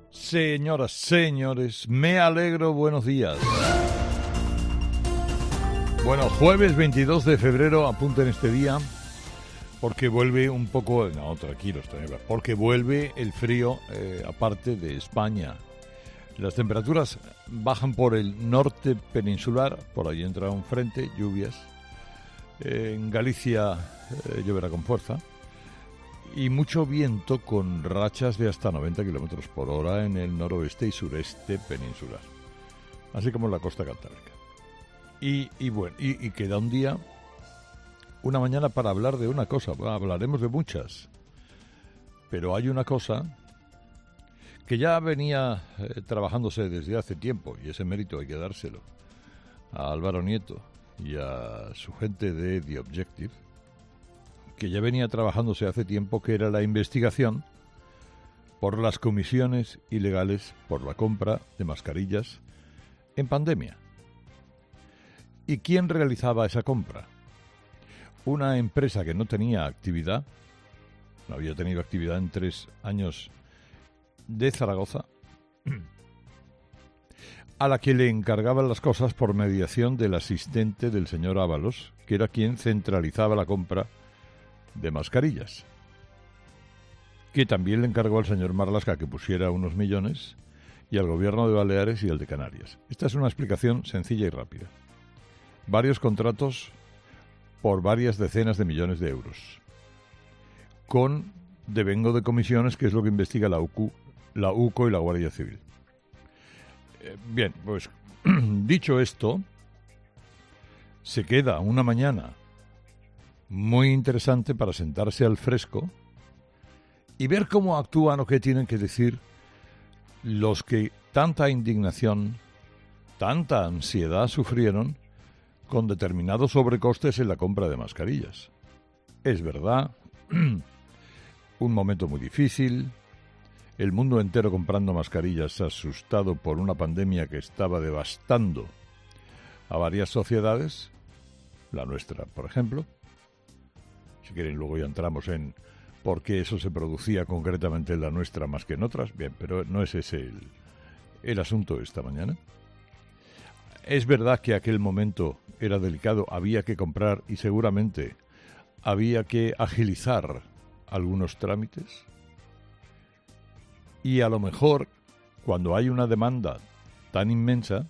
Señoras, señores, me alegro, buenos días. Bueno, jueves 22 de febrero, apunten este día, porque vuelve un poco... No, tranquilos, porque vuelve el frío, aparte de España. Las temperaturas bajan por el norte peninsular, por ahí entra un frente, lluvias. En Galicia lloverá con fuerza. Y mucho viento con rachas de hasta 90 kilómetros por hora en el noroeste y sureste peninsular, así como en la costa cantábrica. Y queda un día, una mañana para hablar de una cosa. Hablaremos de muchas, pero hay una cosa que ya venía trabajándose desde hace tiempo, y ese mérito hay que dárselo a Álvaro Nieto y a su gente de The Objective, que ya venía trabajándose hace tiempo, que era la investigación por las comisiones ilegales por la compra de mascarillas en pandemia. ¿Y quién realizaba esa compra? Una empresa que no tenía actividad, no había tenido actividad en 3 años, de Zaragoza, a la que le encargaban las cosas por mediación del asistente del señor Ábalos, que era quien centralizaba la compra de mascarillas, que también le encargó al señor Marlaska que pusiera unos millones, y al gobierno de Baleares y al de Canarias. Esta es una explicación sencilla y rápida. Varios contratos por varias decenas de millones de euros, con devengo de comisiones, que es lo que investiga la UCO y la Guardia Civil. Bien, pues dicho esto, se queda una mañana muy interesante para sentarse al fresco y ver cómo actúan o qué tienen que decir los que tanta indignación, tanta ansiedad sufrieron con determinados sobrecostes en la compra de mascarillas. Es verdad, un momento muy difícil, el mundo entero comprando mascarillas asustado por una pandemia que estaba devastando a varias sociedades, la nuestra, por ejemplo. Si quieren, luego ya entramos en por qué eso se producía concretamente en la nuestra más que en otras. Bien, pero no es ese el asunto de esta mañana. Es verdad que aquel momento era delicado, había que comprar y seguramente había que agilizar algunos trámites. Y a lo mejor, cuando hay una demanda tan inmensa,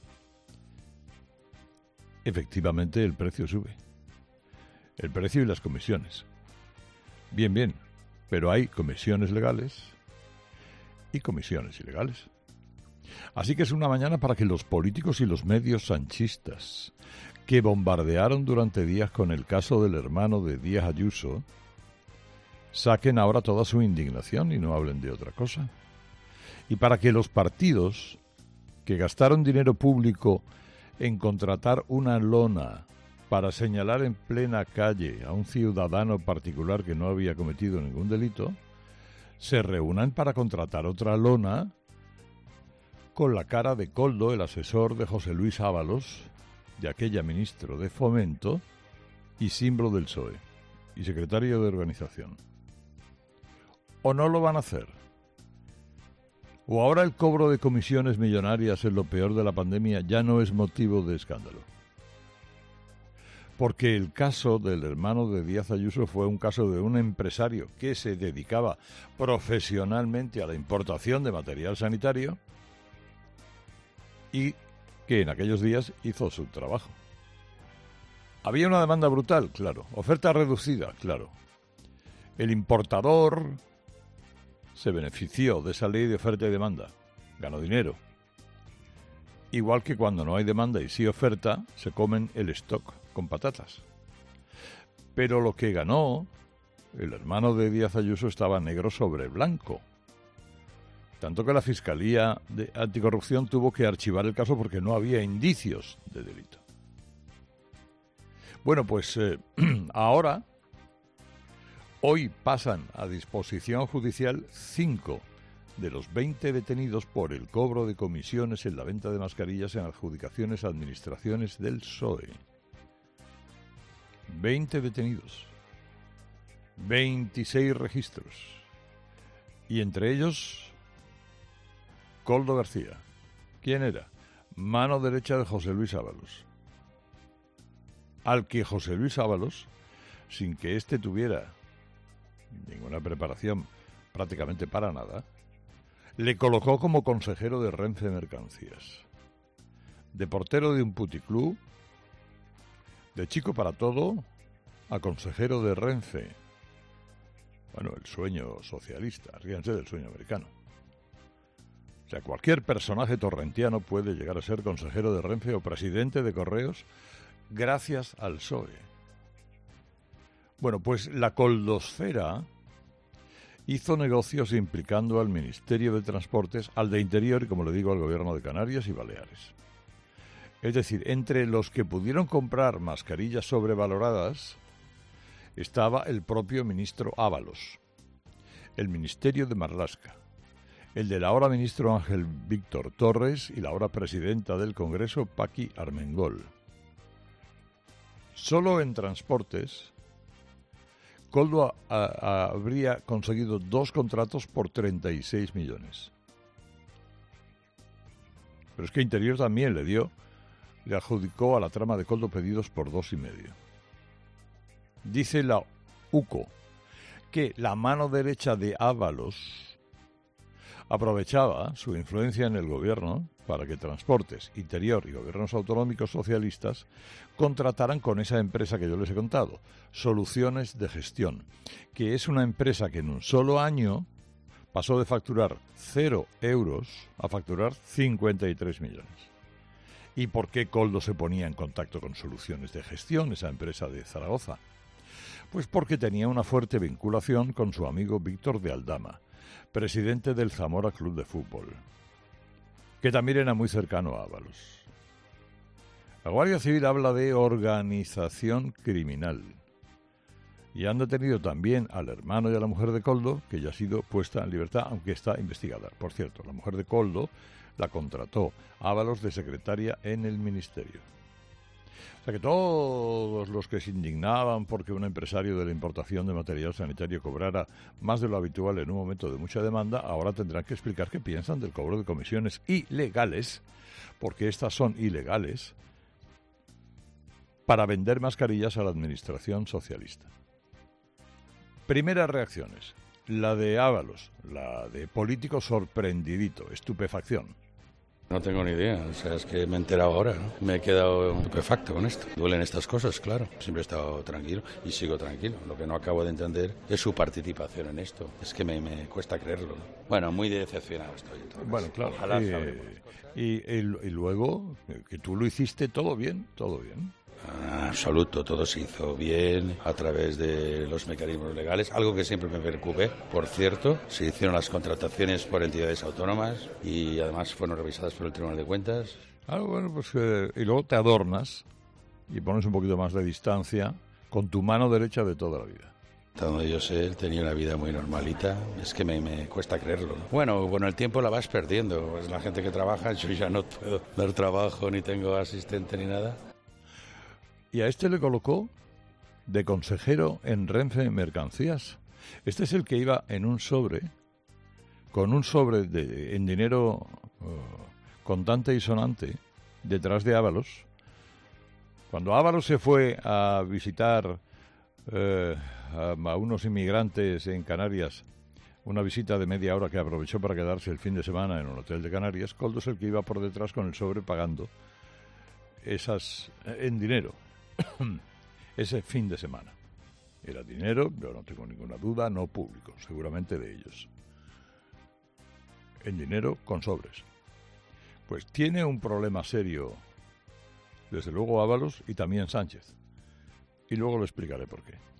efectivamente el precio sube. El precio y las comisiones. Bien, pero hay comisiones legales y comisiones ilegales. Así que es una mañana para que los políticos y los medios sanchistas, que bombardearon durante días con el caso del hermano de Díaz Ayuso, saquen ahora toda su indignación y no hablen de otra cosa. Y para que los partidos que gastaron dinero público en contratar una lona para señalar en plena calle a un ciudadano particular que no había cometido ningún delito, se reúnan para contratar otra lona con la cara de Koldo, el asesor de José Luis Ábalos, de aquella ministro de Fomento y símbolo del PSOE, y secretario de organización. ¿O no lo van a hacer? ¿O ahora el cobro de comisiones millonarias en lo peor de la pandemia ya no es motivo de escándalo? Porque el caso del hermano de Díaz Ayuso fue un caso de un empresario que se dedicaba profesionalmente a la importación de material sanitario y que en aquellos días hizo su trabajo. Había una demanda brutal, claro. Oferta reducida, claro. El importador se benefició de esa ley de oferta y demanda. Ganó dinero. Igual que cuando no hay demanda y sí oferta, se comen el stock con patatas. Pero lo que ganó el hermano de Díaz Ayuso estaba negro sobre blanco. Tanto que la Fiscalía de Anticorrupción tuvo que archivar el caso porque no había indicios de delito. Bueno, pues ahora, hoy pasan a disposición judicial 5 de los 20 detenidos por el cobro de comisiones en la venta de mascarillas en adjudicaciones a administraciones del PSOE. 20 detenidos, 26 registros, y entre ellos Koldo García. ¿Quién era? Mano derecha de José Luis Ábalos. Al que José Luis Ábalos, sin que éste tuviera ninguna preparación prácticamente para nada, le colocó como consejero de Renfe Mercancías. De portero de un puticlub, de chico para todo, a consejero de Renfe. Bueno, el sueño socialista, ríanse del sueño americano. O sea, cualquier personaje torrentiano puede llegar a ser consejero de Renfe o presidente de Correos gracias al PSOE. Bueno, pues la coldosfera hizo negocios implicando al Ministerio de Transportes, al de Interior y, como le digo, al Gobierno de Canarias y Baleares. Es decir, entre los que pudieron comprar mascarillas sobrevaloradas estaba el propio ministro Ábalos, el Ministerio de Marlaska, el del ahora ministro Ángel Víctor Torres y la ahora presidenta del Congreso, Paqui Armengol. Solo en transportes, Koldo habría conseguido 2 contratos por 36 millones. Pero es que Interior también le adjudicó a la trama de Koldo pedidos por 2,5. Dice la UCO que la mano derecha de Ábalos aprovechaba su influencia en el gobierno para que Transportes, Interior y gobiernos autonómicos socialistas contrataran con esa empresa que yo les he contado, Soluciones de Gestión, que es una empresa que en un solo año pasó de facturar 0 euros a facturar 53 millones. ¿Y por qué Koldo se ponía en contacto con Soluciones de Gestión, esa empresa de Zaragoza? Pues porque tenía una fuerte vinculación con su amigo Víctor de Aldama, presidente del Zamora Club de Fútbol, que también era muy cercano a Ábalos. La Guardia Civil habla de organización criminal y han detenido también al hermano y a la mujer de Koldo, que ya ha sido puesta en libertad, aunque está investigada. Por cierto, la mujer de Koldo la contrató Ábalos de secretaria en el ministerio. O sea que todos los que se indignaban porque un empresario de la importación de material sanitario cobrara más de lo habitual en un momento de mucha demanda, ahora tendrán que explicar qué piensan del cobro de comisiones ilegales, porque estas son ilegales, para vender mascarillas a la administración socialista. Primeras reacciones. La de Ábalos, la de político sorprendidito, estupefacción. No tengo ni idea, o sea, es que me he enterado ahora, ¿no? Me he quedado estupefacto con esto. Duelen estas cosas, claro. Siempre he estado tranquilo y sigo tranquilo. Lo que no acabo de entender es su participación en esto. Es que me cuesta creerlo, ¿no? Bueno, muy decepcionado estoy. Entonces. Bueno, claro. Ojalá y luego, que tú lo hiciste todo bien, todo bien. Absoluto, todo se hizo bien a través de los mecanismos legales, algo que siempre me preocupé. Por cierto, se hicieron las contrataciones por entidades autónomas y además fueron revisadas por el Tribunal de Cuentas. Bueno, pues y luego te adornas y pones un poquito más de distancia con tu mano derecha de toda la vida. Hasta donde yo sé, él tenía una vida muy normalita, es que me cuesta creerlo, ¿no? Bueno, con el tiempo la vas perdiendo, pues la gente que trabaja, yo ya no puedo dar trabajo, ni tengo asistente ni nada. Y a este le colocó de consejero en Renfe Mercancías. Este es el que iba en un sobre, con un sobre en dinero contante y sonante, detrás de Ábalos. Cuando Ábalos se fue a visitar a unos inmigrantes en Canarias, una visita de media hora que aprovechó para quedarse el fin de semana en un hotel de Canarias, Koldo es el que iba por detrás con el sobre pagando esas en dinero. Ese fin de semana. Era dinero, yo no tengo ninguna duda, no público, seguramente de ellos. En dinero con sobres. Pues tiene un problema serio, desde luego Ábalos y también Sánchez. Y luego le explicaré por qué.